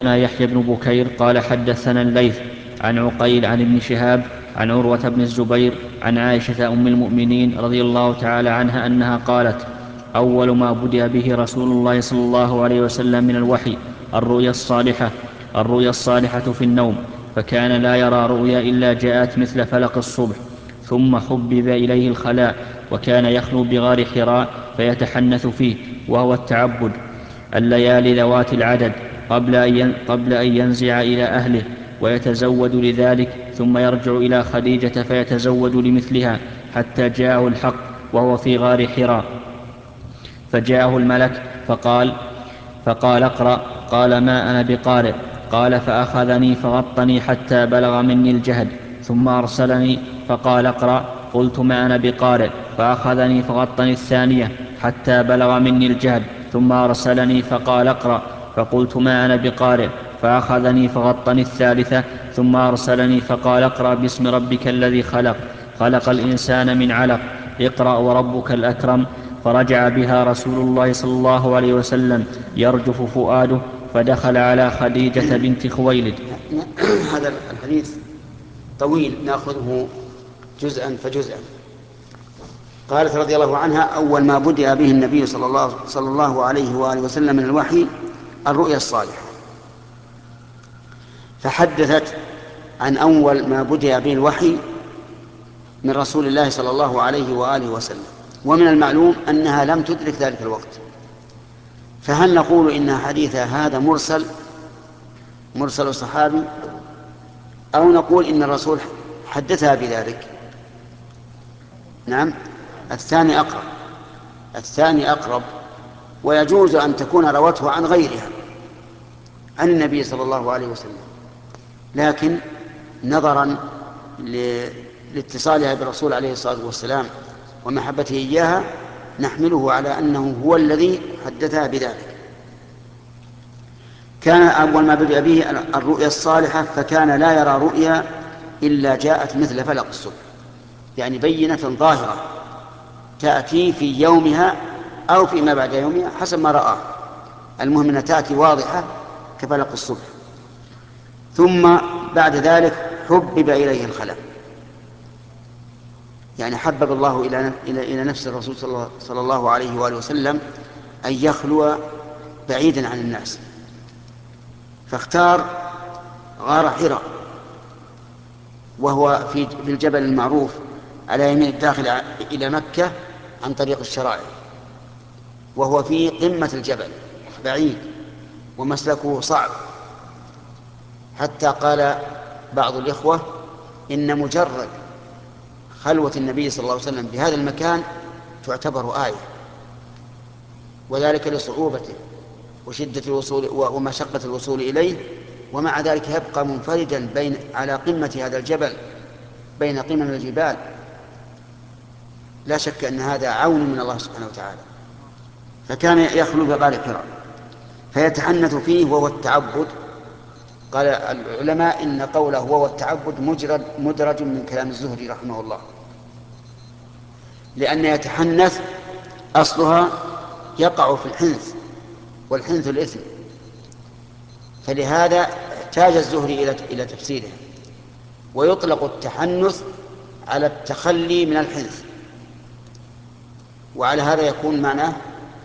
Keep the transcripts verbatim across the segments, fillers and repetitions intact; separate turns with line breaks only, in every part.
يحيى بن بكير قال حدثنا الليث عن عقيل عن ابن شهاب عن عروة بن الزبير عن عائشة أم المؤمنين رضي الله تعالى عنها أنها قالت: أول ما بدأ به رسول الله صلى الله عليه وسلم من الوحي الرؤيا الصالحة الرؤيا الصالحة في النوم، فكان لا يرى رؤيا إلا جاءت مثل فلق الصبح، ثم حبب إليه الخلاء، وكان يخلو بغار حراء فيتحنث فيه، وهو التعبد، الليالي ذوات العدد، قبل أن قبل أن ينزع إلى أهله ويتزود لذلك، ثم يرجع إلى خديجة فيتزود لمثلها، حتى جاءه الحق وهو في غار حراء، فجاءه الملك فقال فقال اقرأ، قال ما أنا بقارئ، قال فأخذني فغطني حتى بلغ مني الجهد، ثم أرسلني فقال اقرأ، قلت ما أنا بقارئ، فأخذني فغطني الثانية حتى بلغ مني الجهد، ثم أرسلني فقال اقرأ، فقلت ما أنا بقارئ، فأخذني فغطني الثالثة، ثم أرسلني فقال اقرأ باسم ربك الذي خلق خلق الإنسان من علق، اقرأ وربك الأكرم. فرجع بها رسول الله صلى الله عليه وسلم يرجف فؤاده، فدخل على خديجة بنت خويلد.
هذا الحديث طويل، نأخذه جزءا فجزءا. قالت رضي الله عنها: أول ما بدأ به النبي صلى الله, صلى الله عليه وآله وسلم من الوحي الرؤيا الصالحة، فحدثت عن أول ما بدأ به الوحي من رسول الله صلى الله عليه وآله وسلم، ومن المعلوم أنها لم تدرك ذلك الوقت، فهل نقول إن حديث هذا مرسل مرسل صحابي، أو نقول إن الرسول حدثها بذلك؟ نعم، الثاني أقرب الثاني أقرب ويجوز أن تكون روته عن غيرها عن النبي صلى الله عليه وسلم، لكن نظرا لاتصالها بالرسول عليه الصلاة والسلام ومحبته إياها نحمله على أنه هو الذي حدثها بذلك. كان أول ما بدأ به الرؤيا الصالحة، فكان لا يرى رؤيا إلا جاءت مثل فلق الصبح، يعني بينة ظاهرة تأتي في يومها أو فيما بعد يومها حسب ما رآه، المهم أنها تأتي واضحة كفلق الصبح. ثم بعد ذلك حبب إليه الخلاء، يعني حبب الله إلى إلى نفس الرسول صلى الله عليه وآله وسلم أن يخلو بعيدا عن الناس، فاختار غار حراء، وهو في الجبل المعروف على يمين الداخل إلى مكة عن طريق الشرائع، وهو في قمة الجبل بعيد ومسلكه صعب، حتى قال بعض الإخوة إن مجرد خلوة النبي صلى الله عليه وسلم بهذا المكان تعتبر آية، وذلك لصعوبته وشدة الوصول ومشقة الوصول إليه، ومع ذلك يبقى منفردا بين على قمة هذا الجبل بين قمم الجبال. لا شك أن هذا عون من الله سبحانه وتعالى. فكان يخلو بغار حراء فيتحنث فيه وهو التعبد. قال العلماء إن قوله وهو التعبد مجرد مدرج من كلام الزهري رحمه الله، لأن يتحنث أصلها يقع في الحنث، والحنث الإثم، فلهذا احتاج الزهري إلى تفسيره. ويطلق التحنث على التخلي من الحنث، وعلى هذا يكون معناه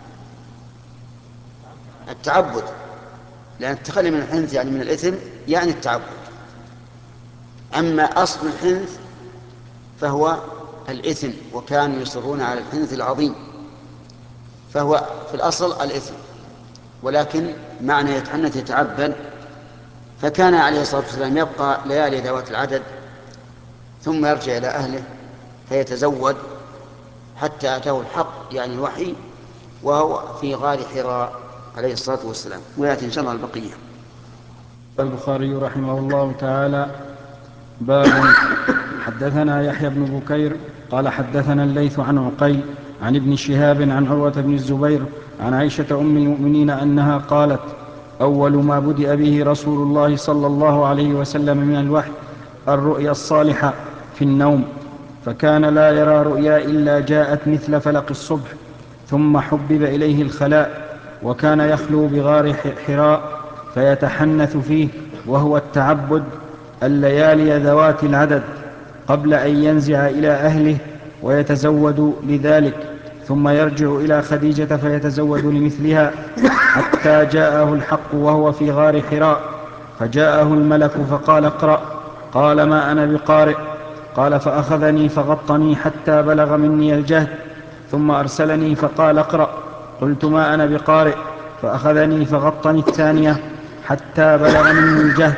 التعبد، لأن التخلي من الحنث يعني من الإثم يعني التعبد. أما أصل الحنث فهو الإثم، وكانوا يصرون على الحنث العظيم، فهو في الأصل الإثم، ولكن معنى يتحنث يتعبد. فكان عليه الصلاة والسلام يبقى ليالي ذوات العدد ثم يرجع إلى أهله فيتزود حتى أتاه الحق يعني الوحي، وهو في غار حراء عليه الصلاة والسلام. ويأتي إن شاء الله البقية.
البخاري رحمه الله تعالى: باب حدثنا يحيى بن بكير قال حدثنا الليث عن عقيل عن ابن شهاب عن عروة بن الزبير عن عائشة أم المؤمنين أنها قالت: أول ما بدأ به رسول الله صلى الله عليه وسلم من الوحي الرؤيا الصالحة في النوم، فكان لا يرى رؤيا إلا جاءت مثل فلق الصبح، ثم حبب إليه الخلاء، وكان يخلو بغار حراء فيتحنث فيه، وهو التعبد، الليالي ذوات العدد، قبل أن ينزع إلى أهله ويتزود لذلك، ثم يرجع إلى خديجة فيتزود لمثلها، حتى جاءه الحق وهو في غار حراء، فجاءه الملك فقال اقرأ، قال ما أنا بقارئ، قال فأخذني فغطني حتى بلغ مني الجهد، ثم أرسلني فقال اقرأ، قلت ما أنا بقارئ، فأخذني فغطني الثانية حتى بلغ مني الجهد،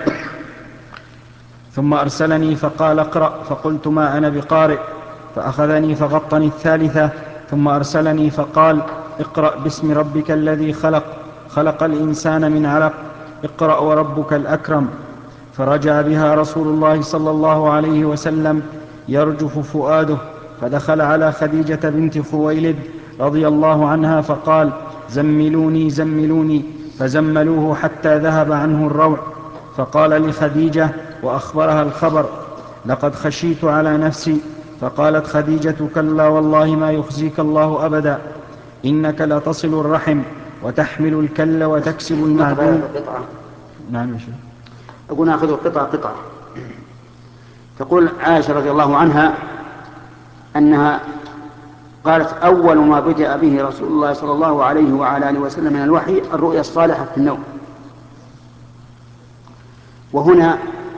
ثم أرسلني فقال اقرأ، فقلت ما أنا بقارئ، فأخذني فغطني الثالثة، ثم أرسلني فقال اقرأ باسم ربك الذي خلق، خلق الإنسان من علق، اقرأ وربك الأكرم. فرجع بها رسول الله صلى الله عليه وسلم يرجف فؤاده، فدخل على خديجة بنت خويلد رضي الله عنها فقال زملوني زملوني، فزملوه حتى ذهب عنه الروع، فقال لخديجة وأخبرها الخبر لقد خشيت على نفسي، فقالت خديجة كلا والله ما يخزيك الله أبدا، إنك لتصل الرحم وتحمل الكل وتكسب المعدوم. نعم يا شيخ.
أقول نأخذ قطعة قطعة. تقول عائشة رضي الله عنها أنها قالت أول ما بدأ به رسول الله صلى الله عليه وعلى آله وسلم من الوحي الرؤيا الصالحة في النوم. وهنا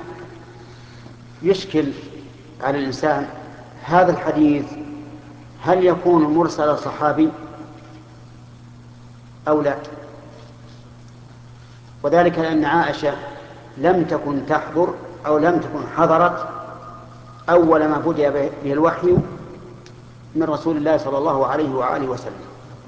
يشكل على الإنسان هذا الحديث هل يكون مرسل صحابي أو لا؟ وذلك لأن عائشة لم تكن تحضر أو لم تكن حضرت أول ما بدأ به الوحي من رسول الله صلى الله عليه وآله وسلم،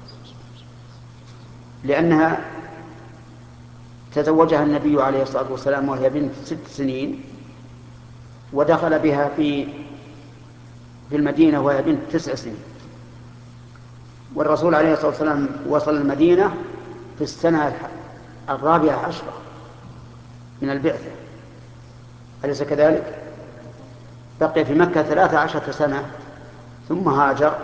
لأنها تزوجها النبي عليه الصلاة والسلام وهي بنت ست سنين، ودخل بها في في المدينة وهي بنت تسع سنين، والرسول عليه الصلاة والسلام وصل المدينة في السنة الرابعة عشرة من البعثة، أليس كذلك؟ بقي في مكة ثلاثة عشرة سنة ثم هاجر.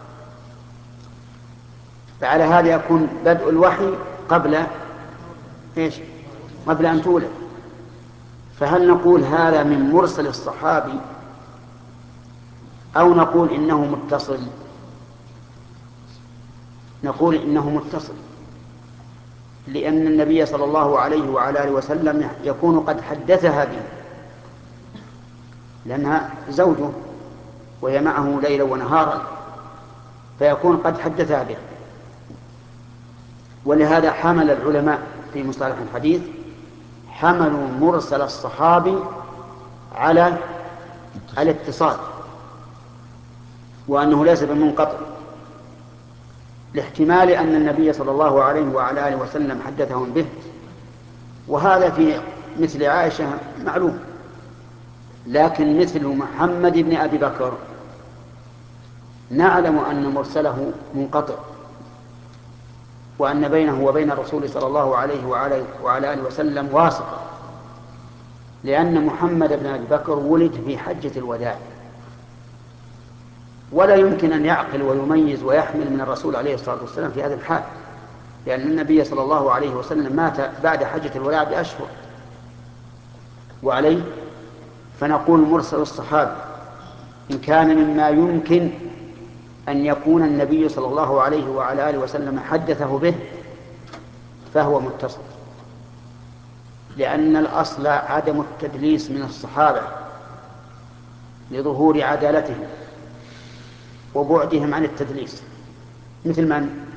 فعلى هذا يكون بدء الوحي قبل إيش؟ قبل أن تولد. فهل نقول هذا من مرسل الصحابي أو نقول إنه متصل؟ نقول إنه متصل، لأن النبي صلى الله عليه وعلى آله وسلم يكون قد حدثها به، لأنها زوجه وهي معه ليلا ونهارا، فيكون قد حدثها به. ولهذا حمل العلماء في مصطلح الحديث حملوا مرسل الصحابي على الاتصال، وأنه ليس بمنقطع، لاحتمال أن النبي صلى الله عليه وعلى آله وسلم حدثهم به. وهذا في مثل عائشة معلوم، لكن مثل محمد بن أبي بكر نعلم أن مرسله منقطع، وأن بينه وبين الرسول صلى الله عليه وعلى آله وسلم واسطة، لأن محمد بن أبي بكر ولد في حجة الوداع، ولا يمكن أن يعقل ويميز ويحمل من الرسول عليه الصلاة والسلام في هذا الحال، لأن النبي صلى الله عليه وسلم مات بعد حجة الوداع بأشهر. وعليه فنقول مرسل الصحابي إن كان مما يمكن أن يكون النبي صلى الله عليه وعلى آله وسلم حدثه به فهو متصل، لأن الأصل عدم التدليس من الصحابة لظهور عدالتهم وبعدهم عن التدليس، مثل من؟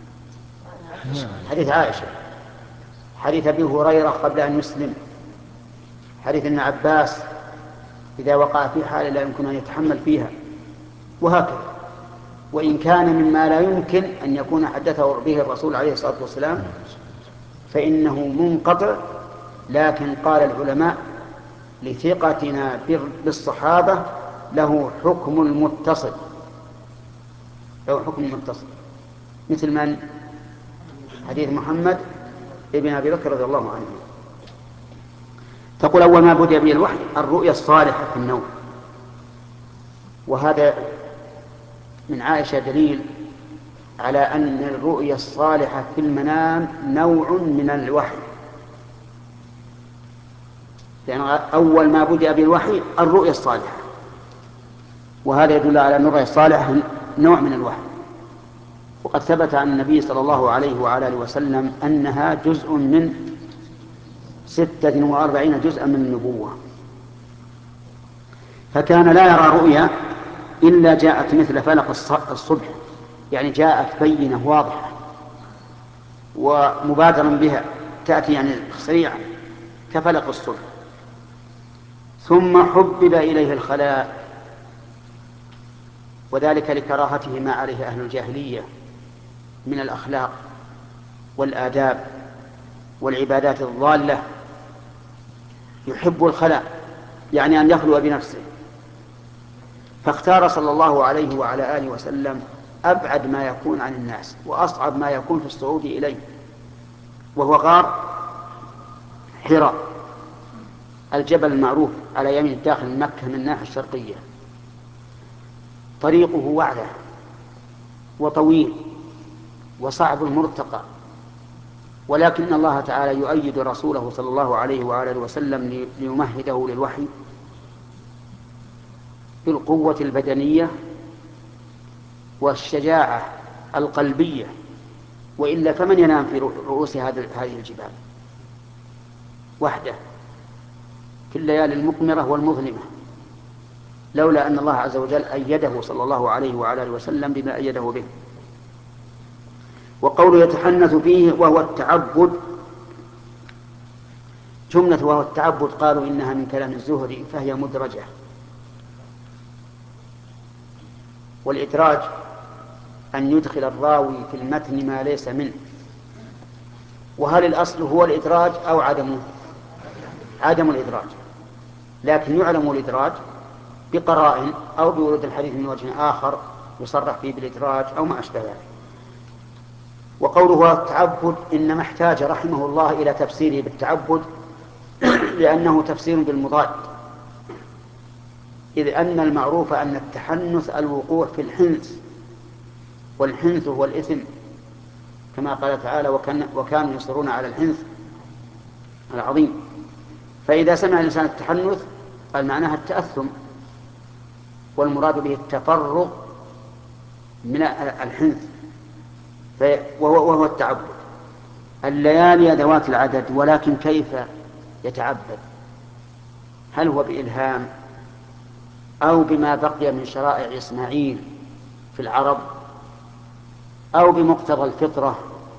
حديث عائشة، حديث أبي هريرة قبل أن يسلم، حديث ابن عباس إذا وقع في حال لا يمكن أن يتحمل فيها، وهكذا. وإن كان مما لا يمكن أن يكون حدثه به الرسول عليه الصلاة والسلام فإنه منقطع، لكن قال العلماء لثقتنا بالصحابة له حكم المتصل، له حكم المتصل، مثل من؟ حديث محمد ابن أبي بكر رضي الله عنه. تقول أول ما بدأ به الوحي الرؤيا الصالحة في النوم، وهذا من عائشة دليل على أن الرؤيا الصالحة في المنام نوع من الوحي، لأن أول ما بدأ بالوحي الرؤيا الصالحة، وهذا يدل على أن الرؤيا الصالحة نوع من الوحي. وقد ثبت عن النبي صلى الله عليه وعلى آله وسلم أنها جزء من ستة وأربعين جزءا من النبوة، فكان لا يرى رؤيا إلا جاءت مثل فلق الصبح، يعني جاءت بينة واضحة ومبادرا بها، تأتي يعني سريعا كفلق الصبح. ثم حبب إليه الخلاء، وذلك لكراهته ما عليه أهل الجاهلية من الأخلاق والآداب والعبادات الضالة. يحب الخلاء، يعني أن يخلو بنفسه، فاختار صلى الله عليه وعلى آله وسلم أبعد ما يكون عن الناس وأصعب ما يكون في الصعود إليه، وهو غار حراء، الجبل المعروف على يمين داخل مكة من الناحية الشرقية. طريقه وعرة وطويل وصعب المرتقى، ولكن الله تعالى يؤيد رسوله صلى الله عليه وآله وسلم ليمهده للوحي بالقوة البدنية والشجاعة القلبية، وإلا فمن ينام في رؤوس هذه الجبال وحده في الليالي المقمرة والمظلمة، لولا أن الله عز وجل أيده صلى الله عليه وعلى آله وسلم بما أيده به. وقوله يتحنث فيه وهو التعبد، جملة وهو التعبد قالوا إنها من كلام الزهري فهي مدرجة، والإدراج أن يدخل الراوي في المتن ما ليس منه. وهل الأصل هو الإدراج أو عدمه؟ عدم الإدراج، لكن يعلم الإدراج بقرائن أو بورود الحديث من وجه آخر يصرح فيه بالإدراج أو ما أشبه ذلك. وقوله التعبد إنما احتاج رحمه الله إلى تفسيره بالتعبد لأنه تفسير بالمضاد، إذ أن المعروف أن التحنث الوقوع في الحنث، والحنث هو الإثم، كما قال تعالى وكان وكانوا يصرون على الحنث العظيم. فإذا سمع الإنسان التحنث قال معناها التأثم، والمراد به التفرغ من الحنث، وهو, وهو التعبد. الليالي ذوات العدد، ولكن كيف يتعبد؟ هل هو بإلهام أو بما بقي من شرائع إسماعيل في العرب أو بمقتضى الفطرة؟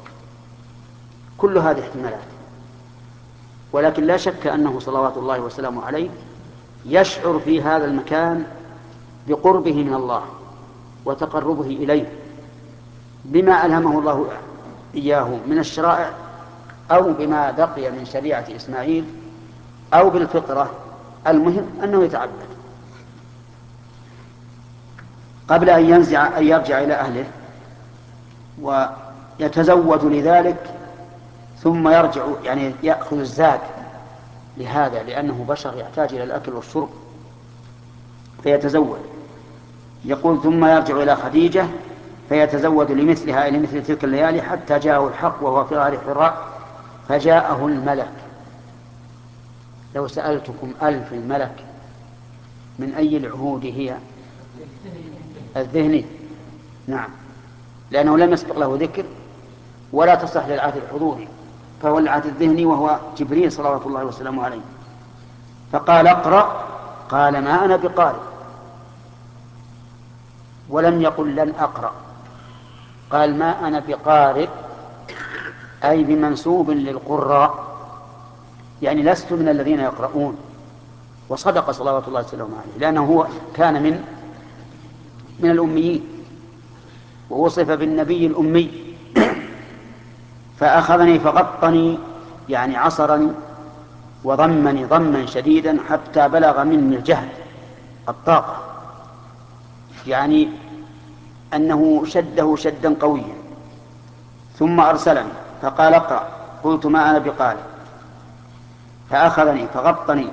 كل هذه احتمالات، ولكن لا شك أنه صلوات الله وسلامه عليه يشعر في هذا المكان بقربه من الله وتقربه إليه بما ألهمه الله إياه من الشرائع أو بما بقي من شريعة إسماعيل أو بالفطرة. المهم أنه يتعبد قبل أن ينزع أن يرجع إلى أهله ويتزود لذلك، ثم يرجع يعني يأخذ الزاد لهذا، لأنه بشر يحتاج إلى الأكل والشرب فيتزود. يقول ثم يرجع إلى خديجة فيتزود لمثلها، إلى مثل تلك الليالي، حتى جاءه الحق وهو في غار حراء فجاءه الملك. لو سألتكم ألف الملك من أي العهود هي؟ الذهني، نعم، لأنه لم يسبق له ذكر ولا تصح للعهد الحضوري، فهو العهد الذهني وهو جبريل صلوات الله وسلامه عليه. فقال اقرأ، قال ما أنا بقارئ، ولم يقل لن أقرأ، قال ما أنا بقارئ، أي بمنسوب للقراء، يعني لست من الذين يقرؤون. وصدق صلوات الله وسلامه عليه، لأنه هو كان من من الأميين ووصف بالنبي الأمي. فأخذني فغطني، يعني عصرني وضمني ضما شديدا حتى بلغ مني الجهد الطاقة، يعني أنه شده شدا قويا. ثم أرسلني فقال اقرأ، قلت ما أنا بقارئ، فأخذني فغطني.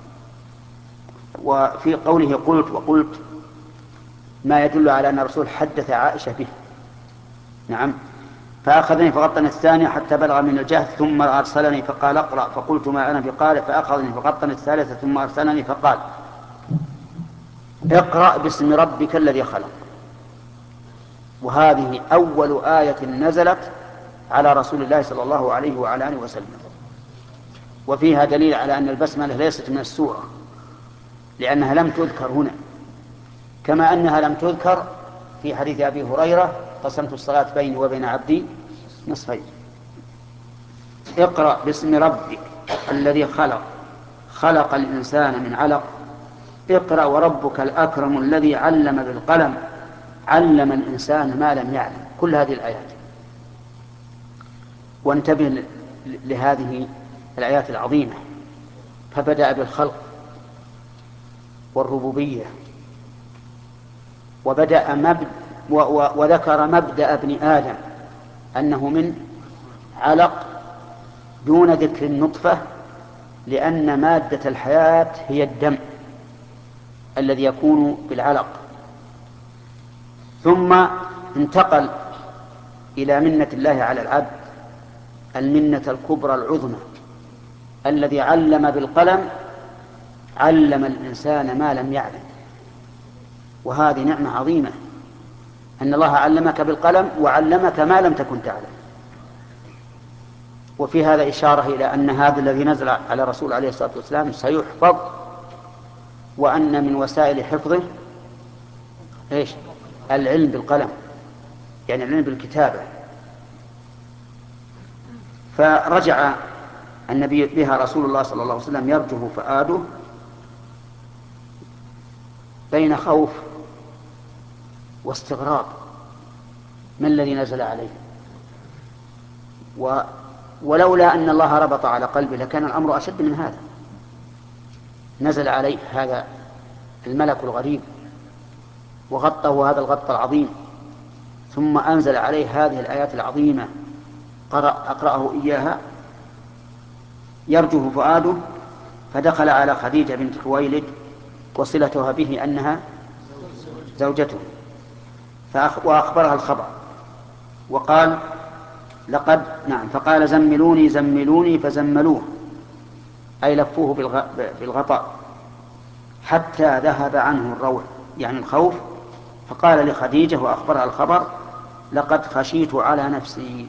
وفي قوله قلت وقلت ما يدل على أن الرسول حدث عائشة به، نعم، فأخذني فغطني الثانية حتى بلغ من الجهد ثم أرسلني فقال اقرأ، فقلت ما أنا بقارئ، فأخذني فغطني الثالثة ثم أرسلني فقال اقرأ باسم ربك الذي خلق. وهذه أول آية نزلت على رسول الله صلى الله عليه وعلى آله وسلم، وفيها دليل على أن البسملة ليست من السورة لأنها لم تذكر هنا، كما أنها لم تذكر في حديث أبي هريرة قسمت الصلاة بيني وبين عبدي نصفين. اقرأ باسم ربك الذي خلق خلق الإنسان من علق اقرأ وربك الأكرم الذي علم بالقلم علم الإنسان ما لم يعلم. كل هذه الآيات. وانتبه لهذه الآيات العظيمة، فبدأ بالخلق والربوبية، وبدأ مبدأ وذكر مبدأ ابن آدم أنه من علق دون ذكر النطفة، لأن مادة الحياة هي الدم الذي يكون بالعلق. ثم انتقل إلى منة الله على العبد، المنة الكبرى العظمى، الذي علم بالقلم علم الإنسان ما لم يعلم. وهذه نعمة عظيمة أن الله علمك بالقلم وعلمك ما لم تكن تعلم. وفي هذا إشارة إلى أن هذا الذي نزل على رسول عليه الصلاة والسلام سيحفظ، وأن من وسائل حفظه إيش؟ العلم بالقلم، يعني العلم بالكتابة. فرجع النبي بها رسول الله صلى الله عليه وسلم يرجف فؤاده بين خوف واستغراب ما الذي نزل عليه، و ولولا أن الله ربط على قلبه لكان الأمر أشد من هذا. نزل عليه هذا الملك الغريب وغطه هذا الغط العظيم، ثم أنزل عليه هذه الآيات العظيمة قرأ أقرأه إياها يرجف فؤاده. فدخل على خديجة بنت خويلد وصلتها به أنها زوجته، وأخبرها الخبر وقال لقد نعم فقال زملوني زملوني فزملوه، أي لفوه بالغطاء حتى ذهب عنه الروع يعني الخوف. فقال لخديجة وأخبرها الخبر لقد خشيت على نفسي.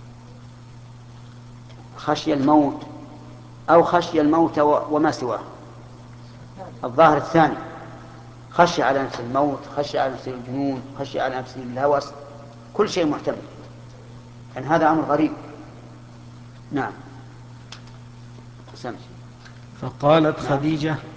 خشي الموت أو خشي الموت وما سواه، الظاهر الثاني، خشي على نفس الموت، خشي على نفس الجنون، خشي على نفس الهوس، كل شيء محتمل، يعني هذا أمر غريب. نعم.
فقالت خديجة